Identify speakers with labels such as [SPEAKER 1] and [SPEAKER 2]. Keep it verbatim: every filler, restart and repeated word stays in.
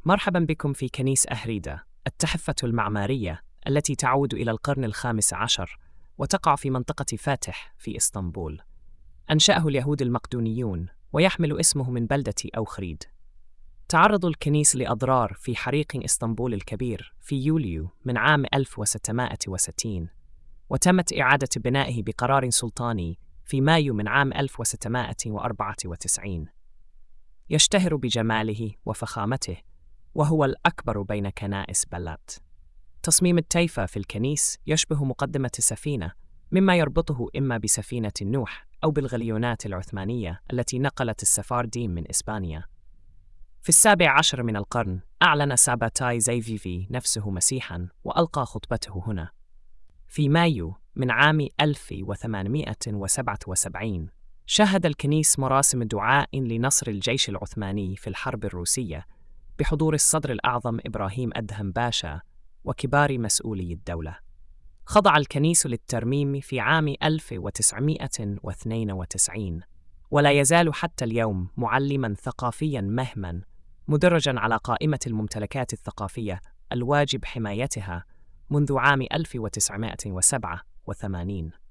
[SPEAKER 1] مرحبا بكم في كنيس أهريدة، التحفة المعمارية التي تعود إلى القرن الخامس عشر وتقع في منطقة فاتح في إسطنبول. أنشأه اليهود المقدونيون ويحمل اسمه من بلدة أوخريد. تعرض الكنيس لأضرار في حريق إسطنبول الكبير في يوليو من عام ألف وستمائة وستين، وتمت إعادة بنائه بقرار سلطاني في مايو من عام ألف وستمائة وأربعة وتسعين. يشتهر بجماله وفخامته، وهو الأكبر بين كنائس بلاد. تصميم التيفا في الكنيس يشبه مقدمة السفينة، مما يربطه إما بسفينة نوح أو بالغليونات العثمانية التي نقلت السفارديم من إسبانيا. في السابع عشر من القرن أعلن ساباتاي زيفيفي نفسه مسيحاً وألقى خطبته هنا. في مايو من عام ألف وثمانمائة وسبعة وسبعين شهد الكنيس مراسم دعاء لنصر الجيش العثماني في الحرب الروسية بحضور الصدر الأعظم إبراهيم أدهم باشا وكبار مسؤولي الدولة. خضع الكنيس للترميم في عام ألف وتسعمائة واثنين وتسعين، ولا يزال حتى اليوم معلماً ثقافياً مهماً، مدرجاً على قائمة الممتلكات الثقافية الواجب حمايتها منذ عام ألف وتسعمائة وسبعة وثمانين.